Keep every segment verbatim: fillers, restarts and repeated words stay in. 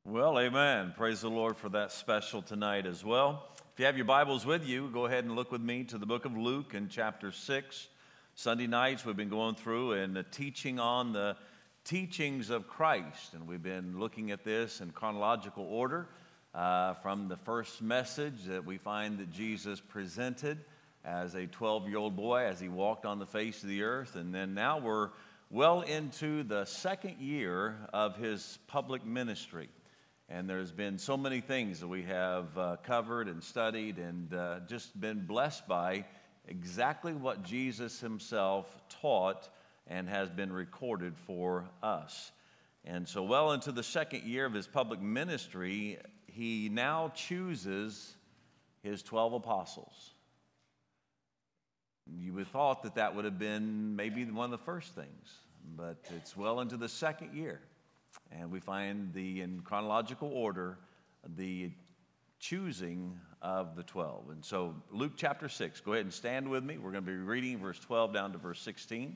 Well, amen. Praise the Lord for that special tonight as well. If you have your Bibles with you, go ahead and look with me to the book of Luke in chapter six. Sunday nights we've been going through and teaching on the teachings of Christ, and we've been looking at this in chronological order uh, from the first message that we find that Jesus presented as a twelve-year-old boy as he walked on the face of the earth, and then now we're well into the second year of his public ministry. And there's been so many things that we have uh, covered and studied and uh, just been blessed by exactly what Jesus himself taught and has been recorded for us. And so well into the second year of his public ministry, he now chooses his twelve apostles. You would have thought that that would have been maybe one of the first things, but it's well into the second year. And we find the, in chronological order, the choosing of the twelve. And so Luke chapter six, go ahead and stand with me. We're going to be reading verse twelve down to verse sixteen.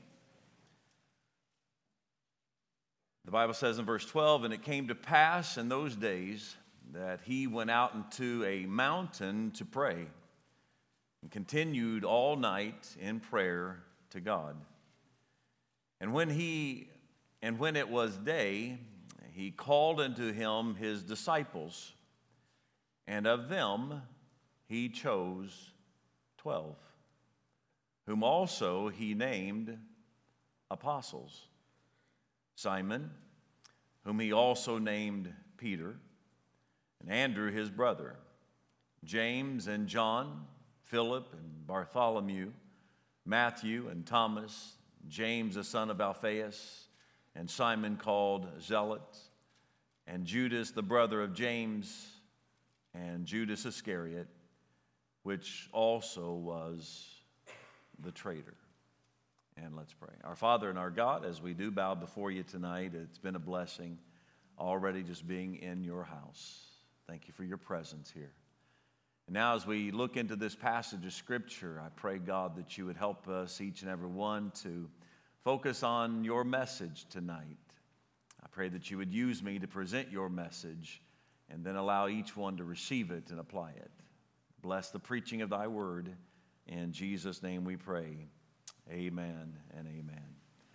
The Bible says in verse twelve, "And it came to pass in those days that he went out into a mountain to pray, and continued all night in prayer to God. And when he and when it was day, he called unto him his disciples, and of them he chose twelve, whom also he named apostles: Simon, whom he also named Peter, and Andrew his brother, James and John, Philip and Bartholomew, Matthew and Thomas, James the son of Alphaeus, and Simon called Zealot, and Judas the brother of James, and Judas Iscariot, which also was the traitor." And let's pray. Our Father and our God, as we do bow before you tonight, it's been a blessing already just being in your house. Thank you for your presence here. And now as we look into this passage of Scripture, I pray, God, that you would help us, each and every one, to focus on your message tonight. I pray that you would use me to present your message and then allow each one to receive it and apply it. Bless the preaching of thy word. In Jesus' name we pray. Amen and amen.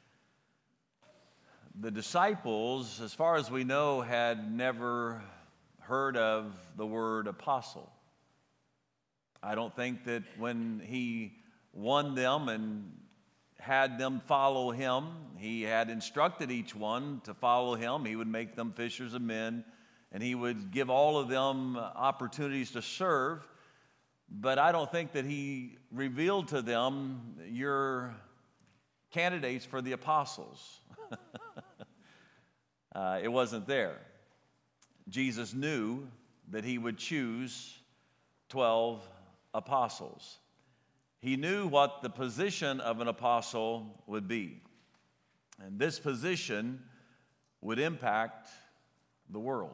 The disciples, as far as we know, had never heard of the word apostle. I don't think that when he won them and had them follow him, he had instructed each one to follow him. He would make them fishers of men, and he would give all of them opportunities to serve. But I don't think that he revealed to them, "You're candidates for the apostles." uh, it wasn't there. Jesus knew that he would choose twelve apostles. He knew what the position of an apostle would be. And this position would impact the world.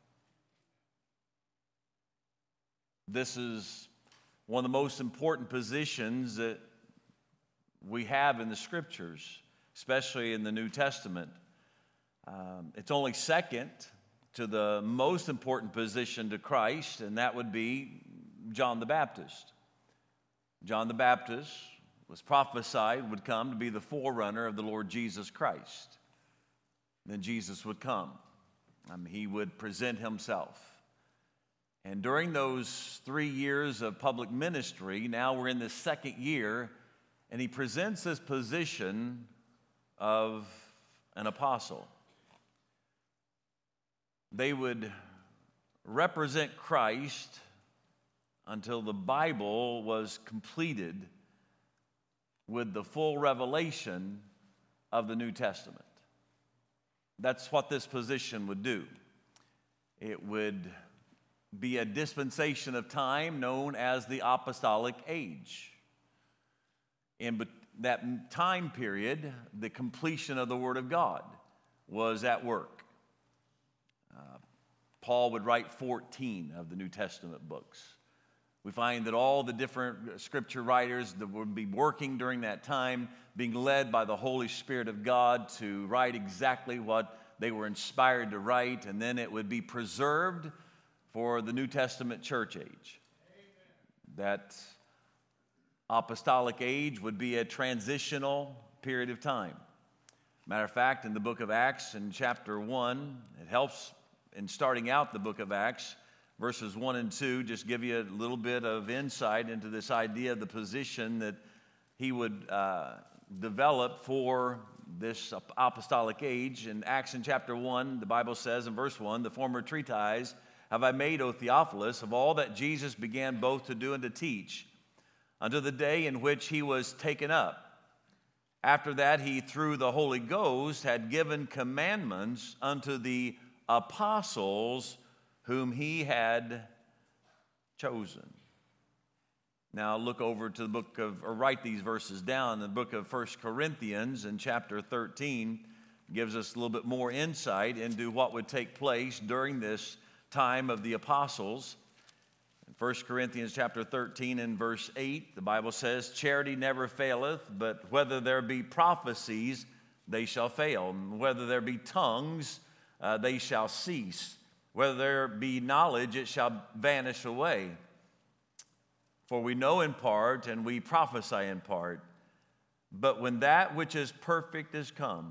This is one of the most important positions that we have in the Scriptures, especially in the New Testament. Um, it's only second to the most important position to Christ, and that would be John the Baptist. John the Baptist was prophesied would come to be the forerunner of the Lord Jesus Christ. Then Jesus would come. Um, he would present himself. And during those three years of public ministry, now we're in the second year, and he presents this position of an apostle. They would represent Christ until the Bible was completed with the full revelation of the New Testament. That's what this position would do. It would be a dispensation of time known as the apostolic age. In that time period, the completion of the Word of God was at work. Uh, Paul would write fourteen of the New Testament books. We find that all the different scripture writers that would be working during that time, being led by the Holy Spirit of God to write exactly what they were inspired to write, and then it would be preserved for the New Testament church age. That apostolic age would be a transitional period of time. Matter of fact, in the book of Acts, in chapter one, it helps in starting out the book of Acts, verses one and two, just give you a little bit of insight into this idea of the position that he would uh, develop for this apostolic age. In Acts in chapter one, the Bible says in verse one, "The former treatise have I made, O Theophilus, of all that Jesus began both to do and to teach, unto the day in which he was taken up. After that, he, through the Holy Ghost, had given commandments unto the apostles whom he had chosen." Now look over to the book of, or write these verses down. The book of First Corinthians in chapter thirteen gives us a little bit more insight into what would take place during this time of the apostles. In First Corinthians chapter thirteen and verse eight, the Bible says, "Charity never faileth, but whether there be prophecies, they shall fail. And whether there be tongues, uh, they shall cease. Whether there be knowledge, it shall vanish away. For we know in part, and we prophesy in part. But when that which is perfect is come,"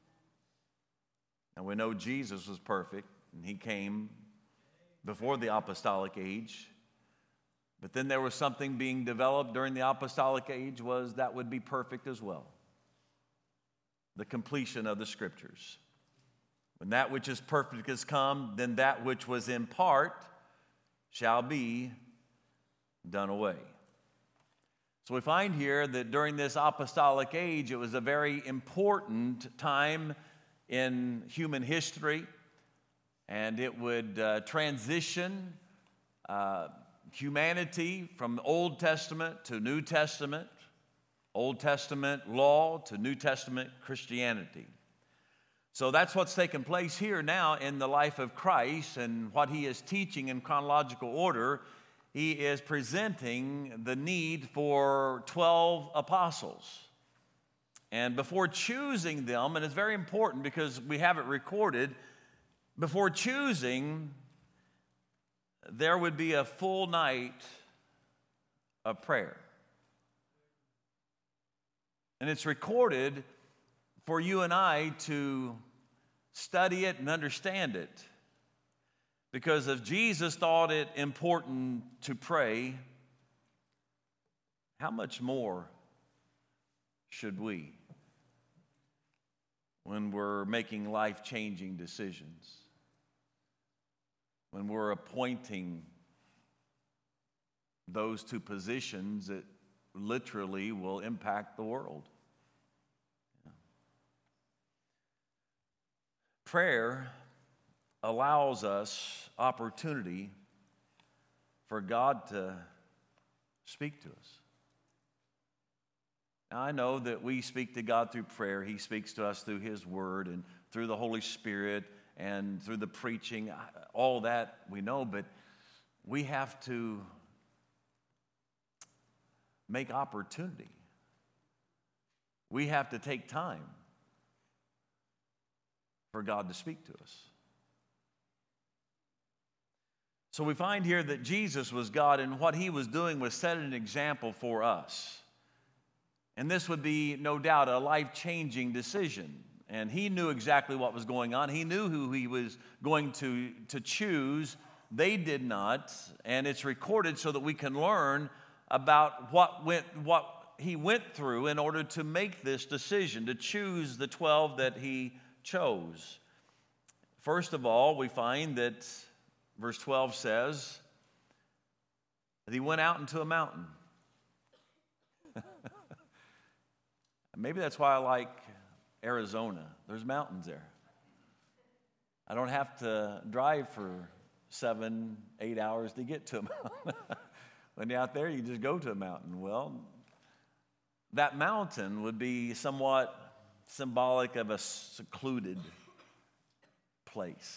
and we know Jesus was perfect, and he came before the apostolic age. But then there was something being developed during the apostolic age, was that would be perfect as well. The completion of the Scriptures. When that which is perfect has come, then that which was in part shall be done away. So we find here that during this apostolic age, it was a very important time in human history, and it would uh, transition uh, humanity from the Old Testament to New Testament, Old Testament law to New Testament Christianity. So that's what's taken place here now in the life of Christ, and what he is teaching in chronological order. He is presenting the need for twelve apostles. And before choosing them, and it's very important because we have it recorded, before choosing, there would be a full night of prayer. And it's recorded for you and I to study it and understand it. Because if Jesus thought it important to pray, how much more should we when we're making life-changing decisions, when we're appointing those to positions that literally will impact the world? Prayer allows us opportunity for God to speak to us. Now, I know that we speak to God through prayer. He speaks to us through His Word and through the Holy Spirit and through the preaching. All that we know, but we have to make opportunity. We have to take time for God to speak to us. So we find here that Jesus was God, and what he was doing was setting an example for us. And this would be, no doubt, a life-changing decision. And he knew exactly what was going on. He knew who he was going to, to choose. They did not. And it's recorded so that we can learn about what went, what he went through in order to make this decision, to choose the twelve that he chose. First of all, we find that verse twelve says that he went out into a mountain. Maybe that's why I like Arizona. There's mountains there. I don't have to drive for seven, eight hours to get to a mountain. When you're out there, you just go to a mountain. Well, that mountain would be somewhat symbolic of a secluded place.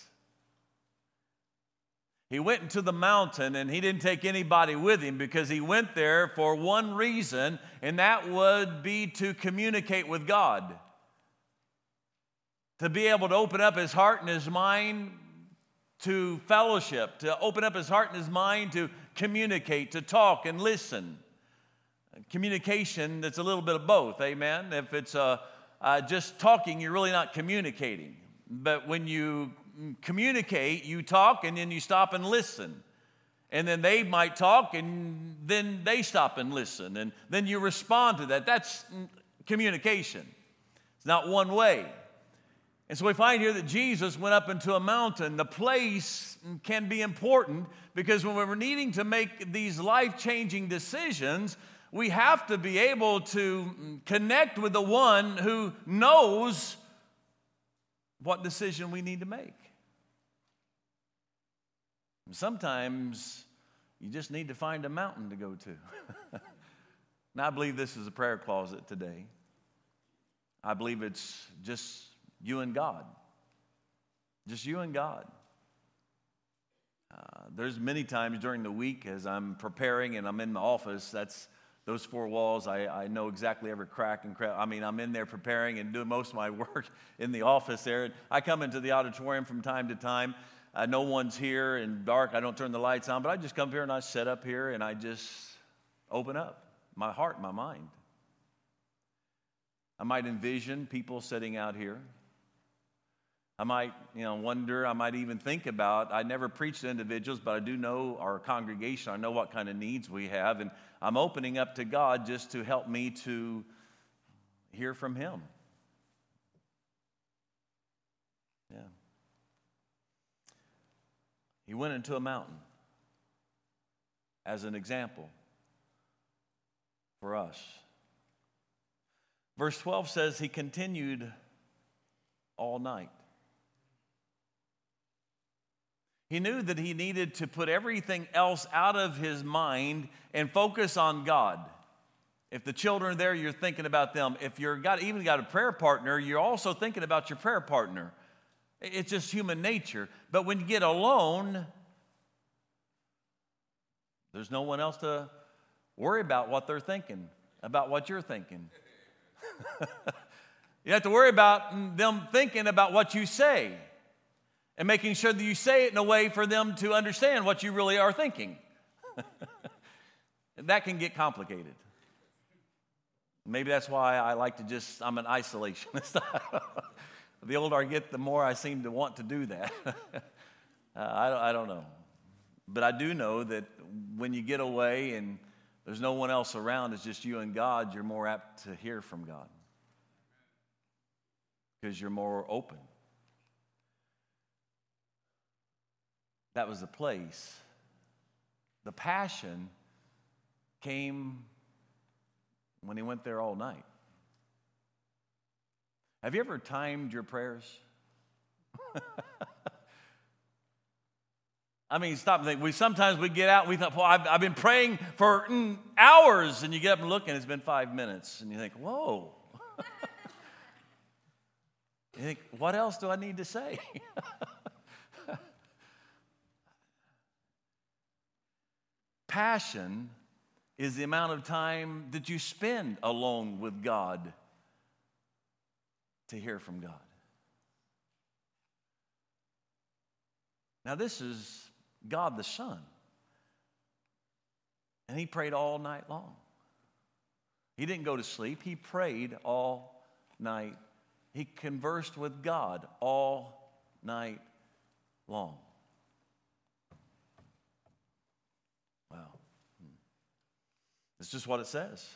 He went into the mountain, and he didn't take anybody with him because he went there for one reason, and that would be to communicate with God. to be able to open up his heart and his mind to fellowship, to open up his heart and his mind to communicate, to talk and listen. Communication, that's a little bit of both, amen? If it's uh, uh, just talking, you're really not communicating. But when you communicate, you talk and then you stop and listen. And then they might talk and then they stop and listen. And then you respond to that. That's communication. It's not one way. And so we find here that Jesus went up into a mountain. The place can be important because when we're needing to make these life-changing decisions, we have to be able to connect with the one who knows what decision we need to make. Sometimes you just need to find a mountain to go to. Now, I believe this is a prayer closet today. I believe it's just you and God. Just you and God. Uh, there's many times during the week as I'm preparing and I'm in the office, that's those four walls, I, I know exactly every crack and crack. I mean, I'm in there preparing and doing most of my work in the office there. And I come into the auditorium from time to time. Uh, no one's here in dark. I don't turn the lights on, but I just come here and I sit up here and I just open up my heart, my mind. I might envision people sitting out here. I might, you know, wonder, I might even think about, I never preach to individuals, but I do know our congregation. I know what kind of needs we have, and I'm opening up to God just to help me to hear from Him. Yeah. He went into a mountain as an example for us. Verse twelve says he continued all night. He knew that he needed to put everything else out of his mind and focus on God. If the children are there, you're thinking about them. If you've got, even got a prayer partner, you're also thinking about your prayer partner. It's just human nature. But when you get alone, there's no one else to worry about what they're thinking, about what you're thinking. You have to worry about them thinking about what you say and making sure that you say it in a way for them to understand what you really are thinking. That can get complicated. Maybe that's why I like to just, I'm an isolationist. The older I get, the more I seem to want to do that. uh, I, don't, I don't know. But I do know that when you get away and there's no one else around, it's just you and God, you're more apt to hear from God because you're more open. That was the place. The passion came when he went there all night. Have you ever timed your prayers? I mean, stop and think. We sometimes we get out and we thought, well, I've, I've been praying for mm, hours, and you get up and look and it's been five minutes. And you think, whoa. You think, what else do I need to say? Passion is the amount of time that you spend alone with God to hear from God. Now, this is God the Son. And he prayed all night long. He didn't go to sleep. He prayed all night. He conversed with God all night long. Wow. It's just what it says.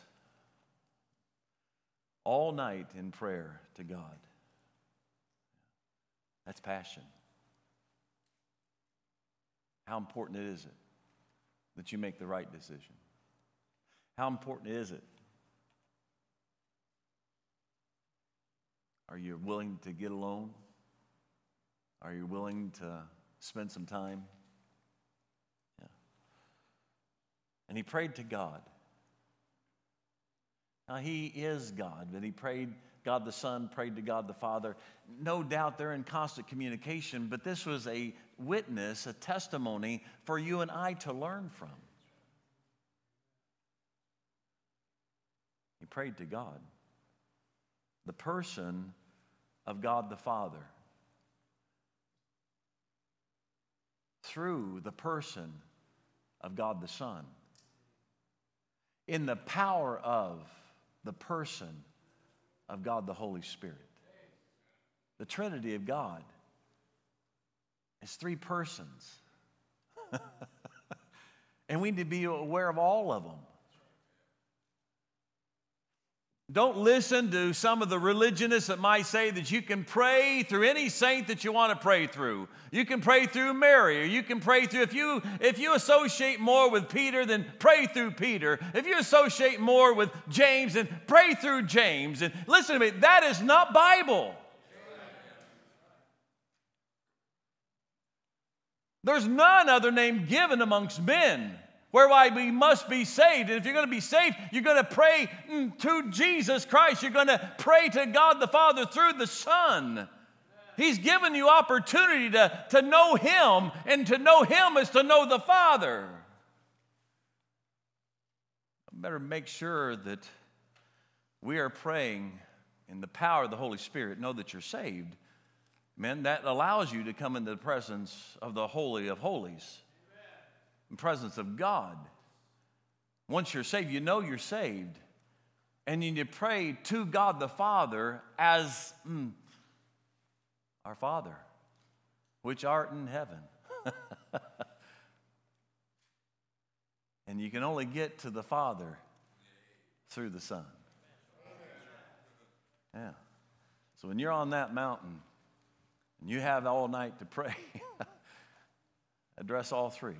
All night in prayer to God. That's passion. How important is it that you make the right decision? How important is it? Are you willing to get alone? Are you willing to spend some time? Yeah. And he prayed to God. Now, he is God, but he prayed, God the Son prayed to God the Father. No doubt they're in constant communication, but this was a witness, a testimony for you and I to learn from. He prayed to God. The person of God the Father through the person of God the Son, in the power of the person of God the Holy Spirit. The Trinity of God is three persons. And we need to be aware of all of them. Don't listen to some of the religionists that might say that you can pray through any saint that you want to pray through. You can pray through Mary, or you can pray through, if you, if you associate more with Peter, then pray through Peter. If you associate more with James, then pray through James. And listen to me, that is not Bible. There's none other name given amongst men whereby we must be saved. And if you're going to be saved, you're going to pray to Jesus Christ. You're going to pray to God the Father through the Son. He's given you opportunity to, to know Him, and to know Him is to know the Father. I better make sure that we are praying in the power of the Holy Spirit. Know that you're saved. Man, that allows you to come into the presence of the Holy of Holies. In presence of God. Once you're saved, you know you're saved. And you pray to God the Father as mm, our Father, which art in heaven. And you can only get to the Father through the Son. Yeah. So when you're on that mountain and you have all night to pray, address all three.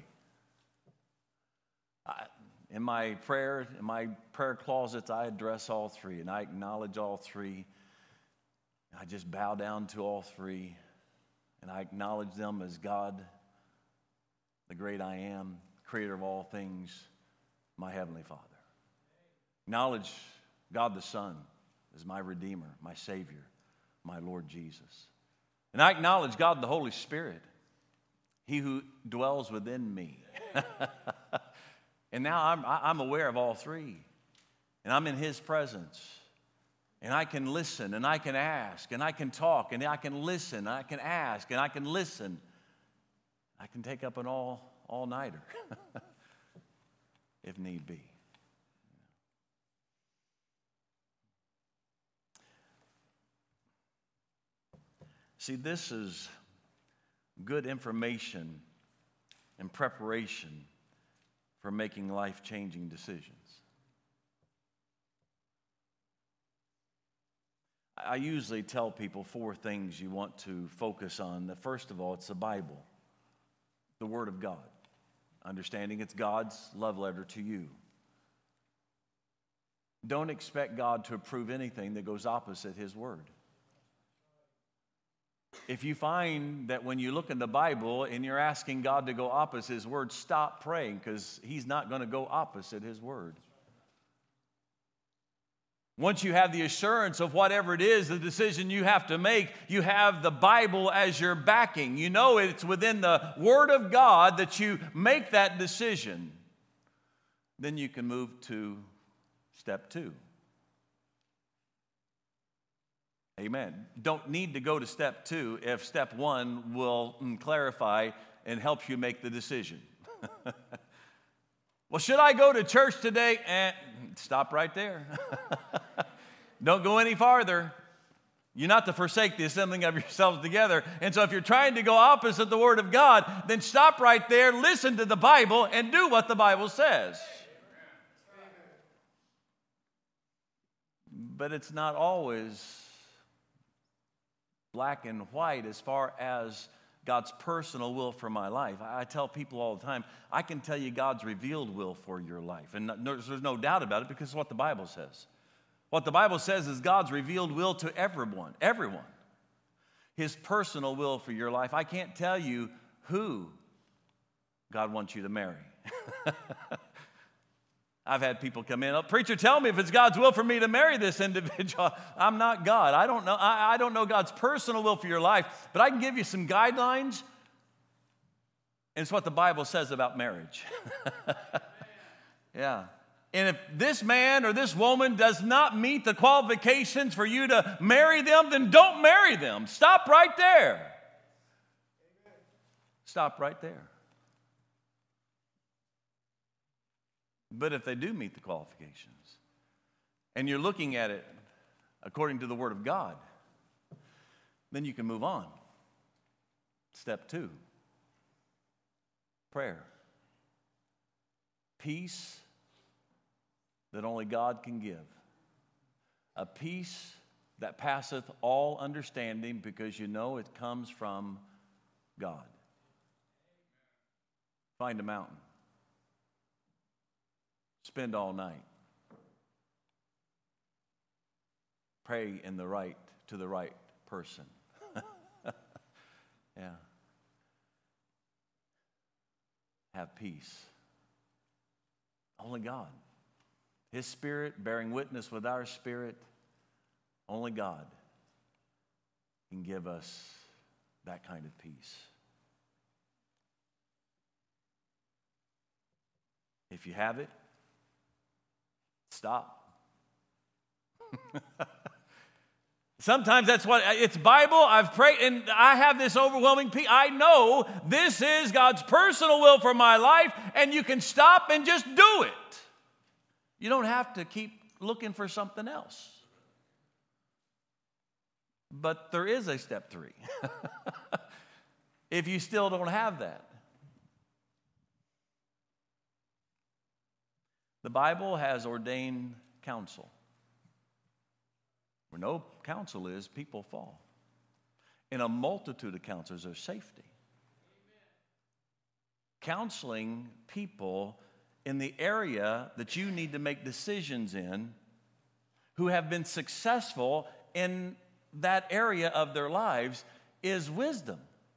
I, in my prayer, in my prayer closets, I address all three, and I acknowledge all three. I just bow down to all three, and I acknowledge them as God, the great I am, creator of all things, my heavenly Father. Acknowledge God the Son as my Redeemer, my Savior, my Lord Jesus. And I acknowledge God the Holy Spirit, He who dwells within me. And now I'm, I'm aware of all three. And I'm in His presence. And I can listen, and I can ask, and I can talk, and I can listen, and I can ask, and I can listen. I can take up an all, all-nighter if need be. See, this is good information and preparation for making life-changing decisions. I usually tell people four things you want to focus on. The first of all, it's the Bible, the Word of God. Understanding it's God's love letter to you. Don't expect God to approve anything that goes opposite His Word. If you find that when you look in the Bible and you're asking God to go opposite His Word, stop praying, because He's not going to go opposite His Word. Once you have the assurance of whatever it is, the decision you have to make, you have the Bible as your backing. You know it's within the Word of God that you make that decision. Then you can move to step two. Amen. Don't need to go to step two if step one will clarify and help you make the decision. Well, should I go to church today? Eh, stop right there. Don't go any farther. You're not to forsake the assembling of yourselves together. And so if you're trying to go opposite the Word of God, then stop right there, listen to the Bible, and do what the Bible says. But it's not always black and white as far as God's personal will for my life. I tell people all the time, I can tell you God's revealed will for your life. And there's no doubt about it, because it's what the Bible says. What the Bible says is God's revealed will to everyone, everyone. His personal will for your life. I can't tell you who God wants you to marry. I've had people come in, oh, preacher, tell me if it's God's will for me to marry this individual. I'm not God. I don't know. I, I don't know God's personal will for your life, but I can give you some guidelines, and it's what the Bible says about marriage. Yeah. And if this man or this woman does not meet the qualifications for you to marry them, then don't marry them. Stop right there. Stop right there. But if they do meet the qualifications, and you're looking at it according to the Word of God, then you can move on. Step two, prayer. Peace that only God can give. A peace that passeth all understanding, because you know it comes from God. Find a mountain. Spend all night. Pray in the right to the right person. Yeah. Have peace. Only God. His Spirit bearing witness with our spirit. Only God can give us that kind of peace. If you have it, stop. Sometimes that's what, it's Bible, I've prayed, and I have this overwhelming peace. I know this is God's personal will for my life, and you can stop and just do it. You don't have to keep looking for something else. But there is a step three. If you still don't have that. The Bible has ordained counsel. Where no counsel is, people fall. In a multitude of counsels, there's safety. Amen. Counseling people in the area that you need to make decisions in, who have been successful in that area of their lives, is wisdom.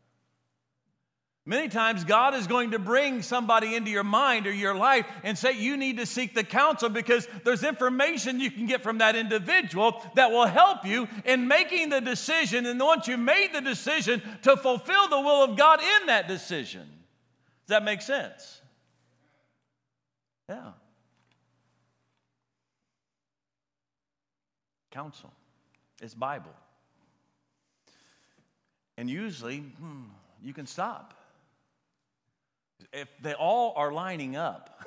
Many times God is going to bring somebody into your mind or your life and say you need to seek the counsel, because there's information you can get from that individual that will help you in making the decision, and once you made the decision, to fulfill the will of God in that decision. Does that make sense? Yeah. Counsel. It's Bible. And usually, hmm, you can stop. If they all are lining up.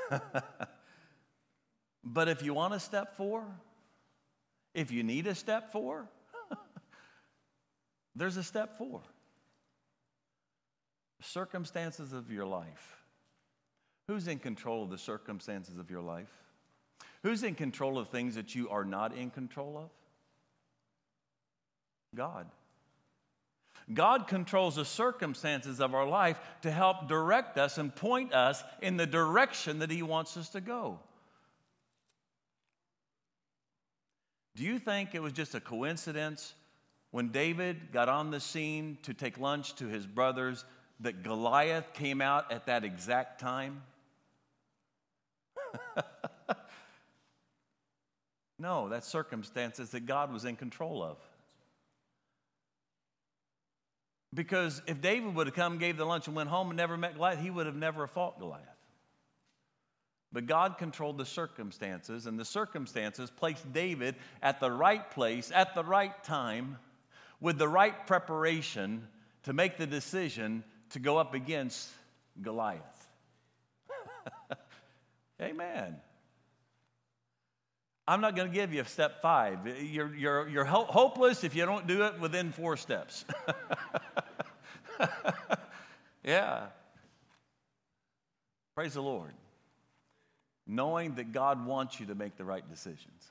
But if you want a step four, if you need a step four, there's a step four. Circumstances of your life. Who's in control of the circumstances of your life? Who's in control of things that you are not in control of? God. God controls the circumstances of our life to help direct us and point us in the direction that He wants us to go. Do you think it was just a coincidence when David got on the scene to take lunch to his brothers that Goliath came out at that exact time? No, that's circumstances that God was in control of. Because if David would have come, gave the lunch, and went home and never met Goliath, he would have never fought Goliath. But God controlled the circumstances, and the circumstances placed David at the right place, at the right time, with the right preparation to make the decision to go up against Goliath. Amen. I'm not going to give you step five. You're, you're, you're ho- hopeless if you don't do it within four steps. Yeah. Praise the Lord. Knowing that God wants you to make the right decisions.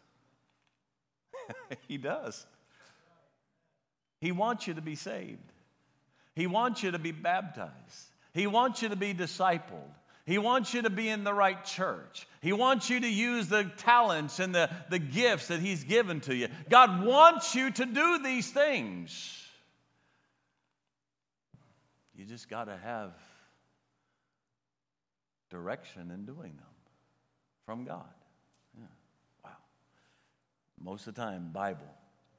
He does. He wants you to be saved. He wants you to be baptized. He wants you to be discipled. He wants you to be in the right church. He wants you to use the talents and the, the gifts that He's given to you. God wants you to do these things. You just got to have direction in doing them from God. Yeah. Wow. Most of the time, Bible,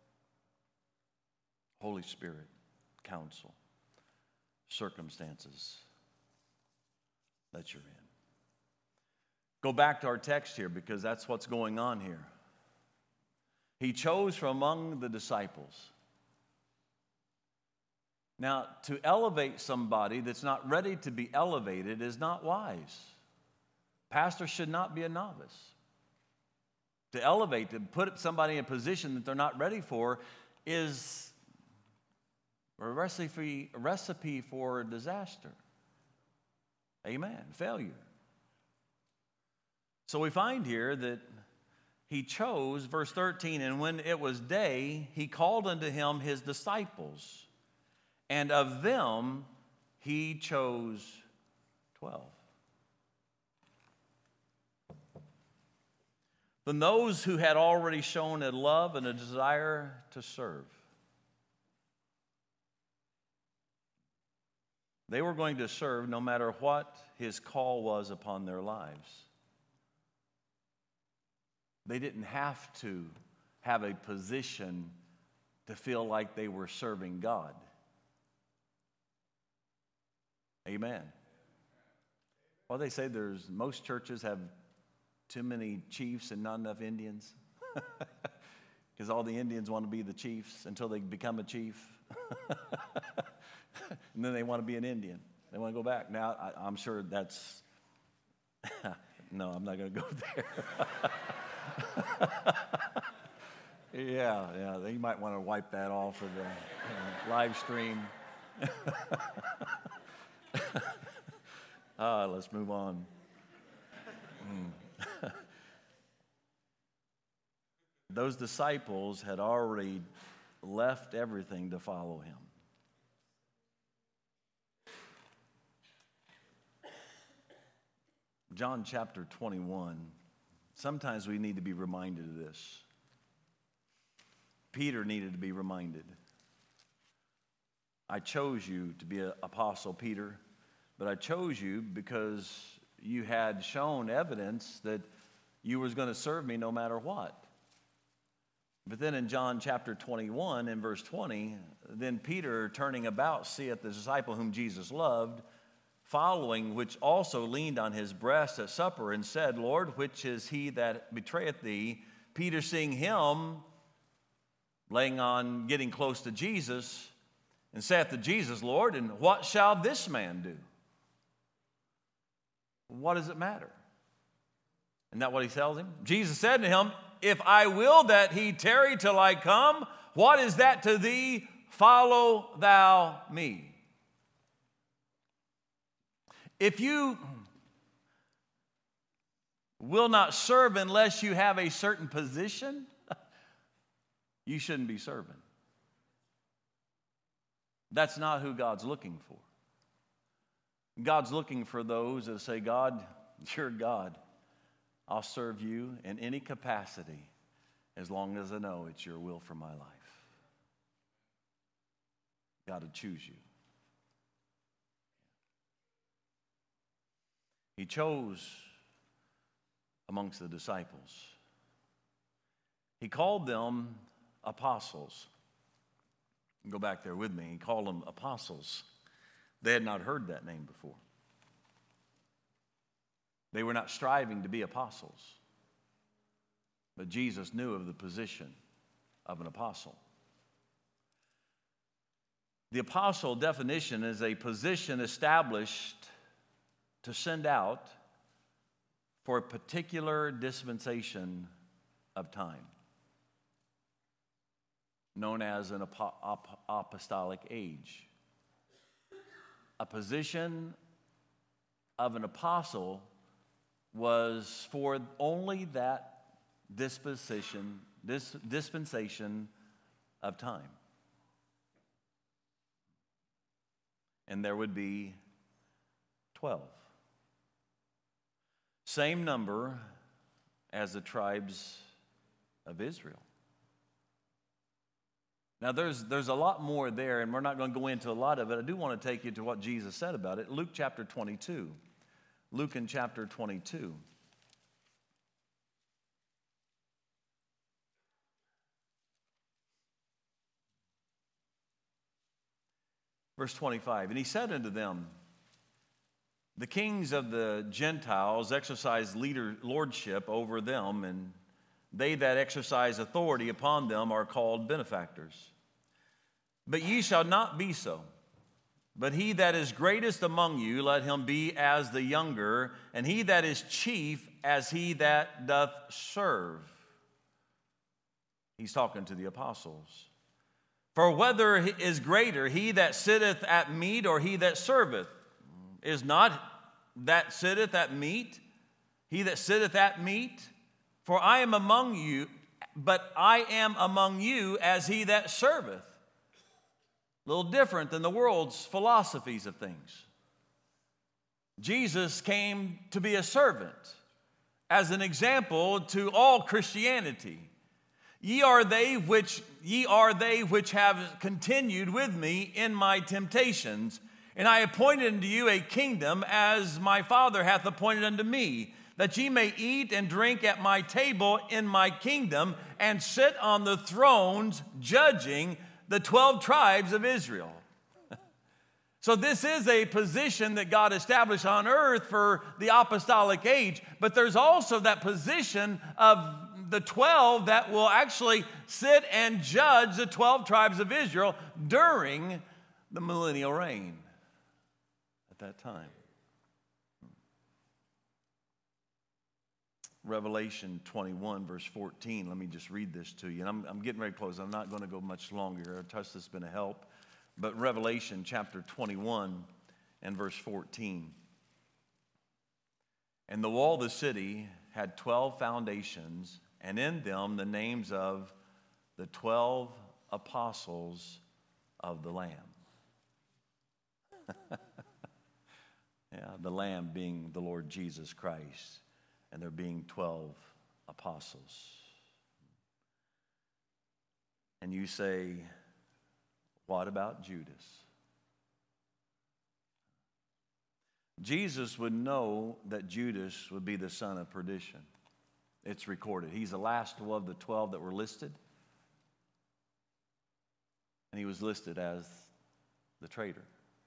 Holy Spirit, counsel, circumstances that you're in. Go back to our text here because that's what's going on here. He chose from among the disciples. Now, to elevate somebody that's not ready to be elevated is not wise. Pastor should not be a novice. To elevate, to put somebody in a position that they're not ready for is a recipe, a recipe for disaster. Amen. Failure. So we find here that he chose, verse thirteen, and when it was day, he called unto him his disciples, and of them he chose twelve. Then those who had already shown a love and a desire to serve. They were going to serve no matter what his call was upon their lives. They didn't have to have a position to feel like they were serving God. Amen. Well, they say there's most churches have too many chiefs and not enough Indians. Because all the Indians want to be the chiefs until they become a chief. And then they want to be an Indian. They want to go back. Now, I, I'm sure that's... no, I'm not going to go there. yeah, yeah. You might want to wipe that off of the uh, live stream. Ah, let's move on. Mm. Those disciples had already left everything to follow him. John chapter twenty-one. Sometimes we need to be reminded of this. Peter needed to be reminded. I chose you to be an apostle, Peter, but I chose you because you had shown evidence that you was going to serve me no matter what. But then in John chapter twenty-one, in verse twenty, then Peter, turning about, seeth the disciple whom Jesus loved, following, which also leaned on his breast at supper, and said, Lord, which is he that betrayeth thee? Peter, seeing him laying on, getting close to Jesus, and saith to Jesus, Lord, and what shall this man do? What does it matter? Isn't that what he tells him? Jesus said to him, if I will that he tarry till I come, what is that to thee? Follow thou me. If you will not serve unless you have a certain position, you shouldn't be serving. That's not who God's looking for. God's looking for those that say, God, you're God. I'll serve you in any capacity as long as I know it's your will for my life. God will choose you. He chose amongst the disciples. He called them apostles. Go back there with me. He called them apostles. They had not heard that name before. They were not striving to be apostles. But Jesus knew of the position of an apostle. The apostle definition is a position established to send out for a particular dispensation of time, known as an apostolic age. A position of an apostle was for only that disposition, this dispensation of time. And there would be twelve. Same number as the tribes of Israel. Now, there's, there's a lot more there, and we're not going to go into a lot of it. I do want to take you to what Jesus said about it. Luke chapter twenty-two. Luke in chapter twenty-two. Verse twenty-five. And he said unto them, The kings of the Gentiles exercise leader lordship over them, and they that exercise authority upon them are called benefactors. But ye shall not be so. But he that is greatest among you, let him be as the younger, and he that is chief as he that doth serve. He's talking to the apostles. For whether is greater, he that sitteth at meat or he that serveth? Is not that sitteth at meat, he that sitteth at meat? For I am among you, but I am among you as he that serveth. A little different than the world's philosophies of things. Jesus came to be a servant as an example to all Christianity. Ye are they which ye are they which have continued with me in my temptations, and I appointed unto you a kingdom as my Father hath appointed unto me, that ye may eat and drink at my table in my kingdom, and sit on the thrones judging the twelve tribes of Israel. So this is a position that God established on earth for the apostolic age, but there's also that position of the twelve that will actually sit and judge the twelve tribes of Israel during the millennial reign at that time. Revelation twenty-one, verse fourteen. Let me just read this to you. And I'm, I'm getting ready to close. I'm not going to go much longer. I trust this has been a help. But Revelation chapter twenty-one and verse fourteen. And the wall of the city had twelve foundations, and in them the names of the twelve apostles of the Lamb. Yeah, the Lamb being the Lord Jesus Christ, and there being twelve apostles. And you say, what about Judas? Jesus would know that Judas would be the son of perdition. It's recorded. He's the last of the twelve that were listed. And he was listed as the traitor.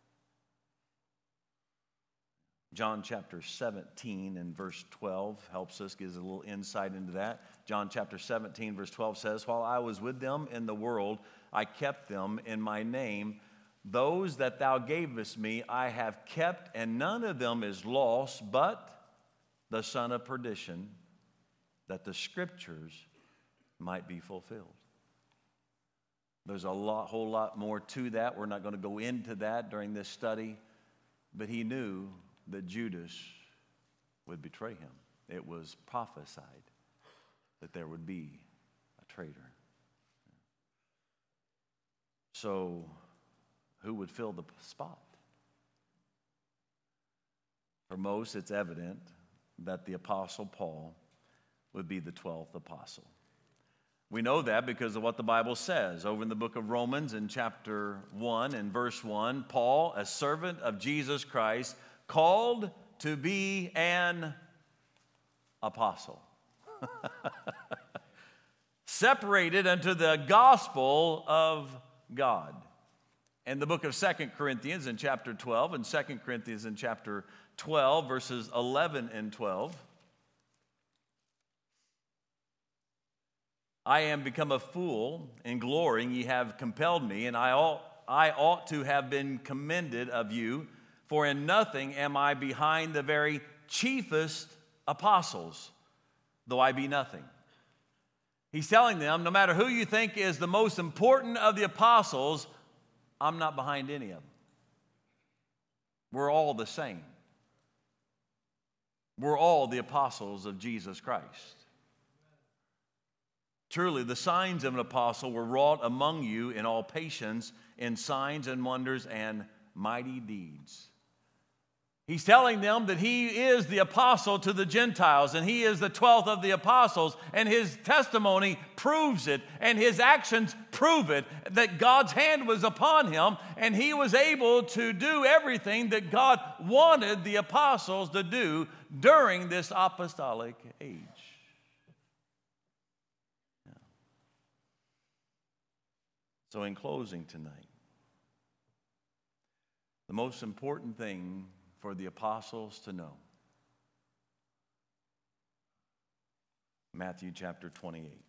John chapter seventeen and verse twelve helps us, gives a little insight into that. John chapter seventeen, verse twelve says, while I was with them in the world, I kept them in my name. Those that thou gavest me, I have kept, and none of them is lost, but the son of perdition, that the scriptures might be fulfilled. There's a lot, whole lot more to that. We're not going to go into that during this study, but he knew that Judas would betray him. It was prophesied that there would be a traitor. So, who would fill the spot? For most, it's evident that the Apostle Paul would be the twelfth apostle. We know that because of what the Bible says. Over in the book of Romans in chapter one and verse one, Paul, a servant of Jesus Christ, called to be an apostle. Separated unto the gospel of God. In the book of Second Corinthians in chapter twelve, and Second Corinthians in chapter twelve, verses eleven and twelve, I am become a fool in glorying, ye have compelled me, and I ought, I ought to have been commended of you, for in nothing am I behind the very chiefest apostles, though I be nothing. He's telling them, no matter who you think is the most important of the apostles, I'm not behind any of them. We're all the same. We're all the apostles of Jesus Christ. Truly, the signs of an apostle were wrought among you in all patience, in signs and wonders and mighty deeds. He's telling them that he is the apostle to the Gentiles, and he is the twelfth of the apostles, and his testimony proves it, and his actions prove it, that God's hand was upon him, and he was able to do everything that God wanted the apostles to do during this apostolic age. Yeah. So in closing tonight, the most important thing for the apostles to know. Matthew chapter twenty-eight.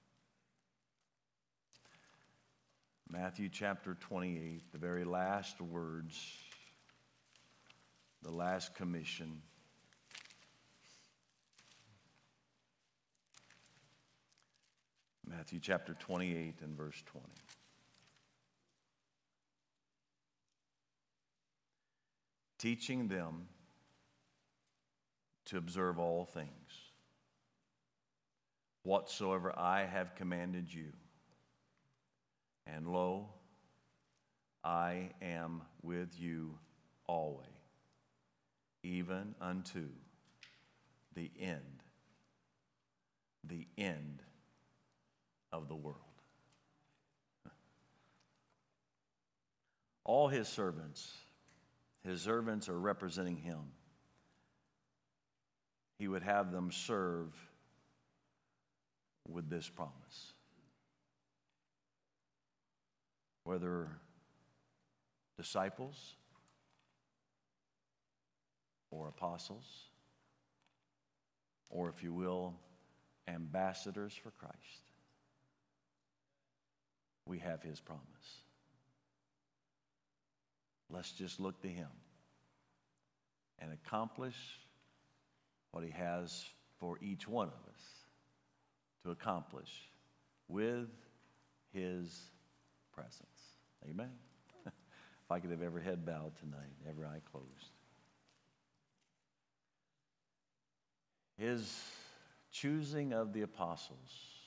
Matthew chapter twenty-eight, the very last words, the last commission. Matthew chapter twenty-eight and verse twenty. Teaching them to observe all things, whatsoever I have commanded you. And lo, I am with you always, even unto the end, the end of the world. All his servants, his servants are representing him. He would have them serve with this promise. Whether disciples or apostles, or if you will, ambassadors for Christ, we have his promise. Let's just look to him and accomplish what he has for each one of us to accomplish with his presence. Amen. If I could have every head bowed tonight, every eye closed. His choosing of the apostles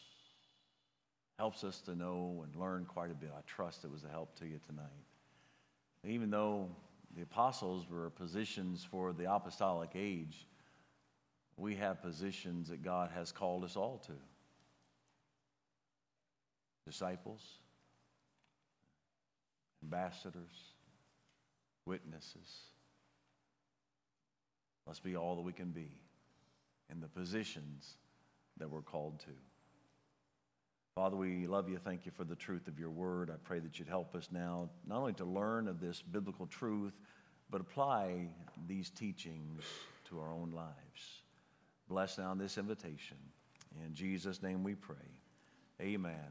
helps us to know and learn quite a bit. I trust it was a help to you tonight. Even though the apostles were positions for the apostolic age, we have positions that God has called us all to. Disciples, ambassadors, witnesses. Let's be all that we can be in the positions that we're called to. Father, we love you. Thank you for the truth of your word. I pray that you'd help us now not only to learn of this biblical truth, but apply these teachings to our own lives. Bless now this invitation. In Jesus' name we pray. Amen.